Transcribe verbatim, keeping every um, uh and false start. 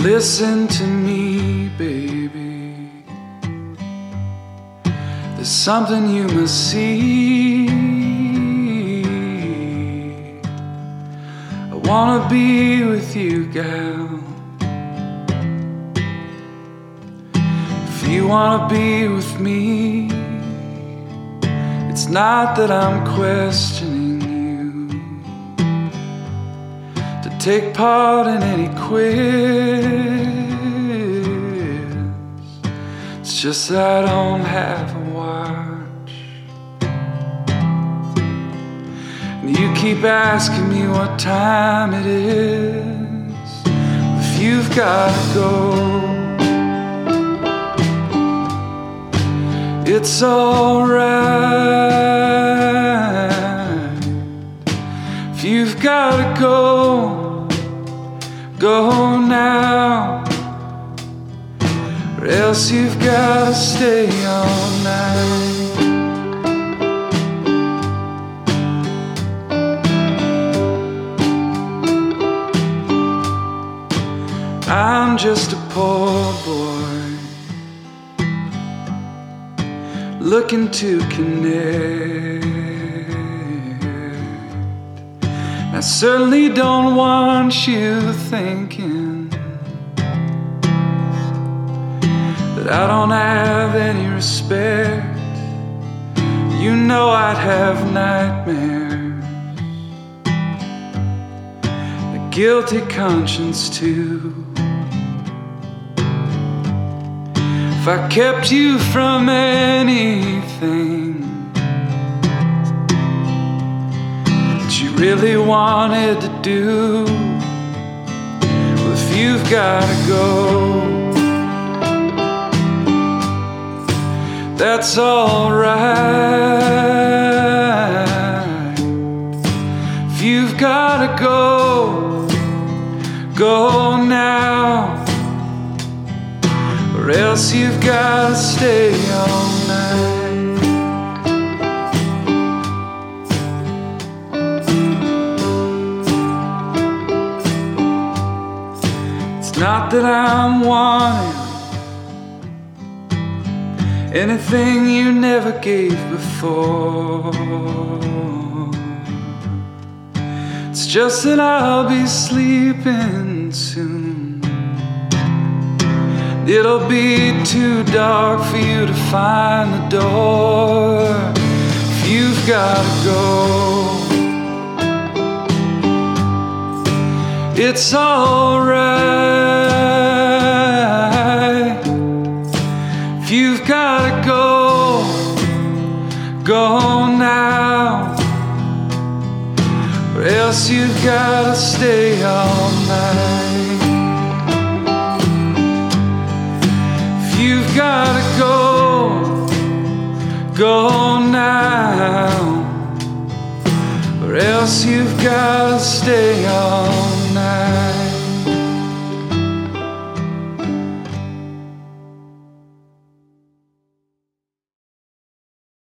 Listen to me, baby. There's something you must see. I wanna be with you, gal. If you wanna be with me, it's not that I'm questioning you to take part in any quiz. It's just that I don't have a watch, and you keep asking me what time it is. If you've gotta go, it's alright. If you've gotta go, go now, or else you've gotta stay all night. I'm just a poor boy looking to connect. I certainly don't want you thinking that I don't have any respect. You know I'd have nightmares, a guilty conscience too, if I kept you from anything that you really wanted to do. Well, if you've gotta go, that's alright. If you've gotta go, go now, or else you've gotta stay all night. It's not that I'm wanting anything you never gave before. It's just that I'll be sleeping soon. It'll be too dark for you to find the door. If you've gotta go, it's alright. If you've gotta go, go now, or else you've gotta stay all night. You've gotta go, go now, or else you've gotta stay all night.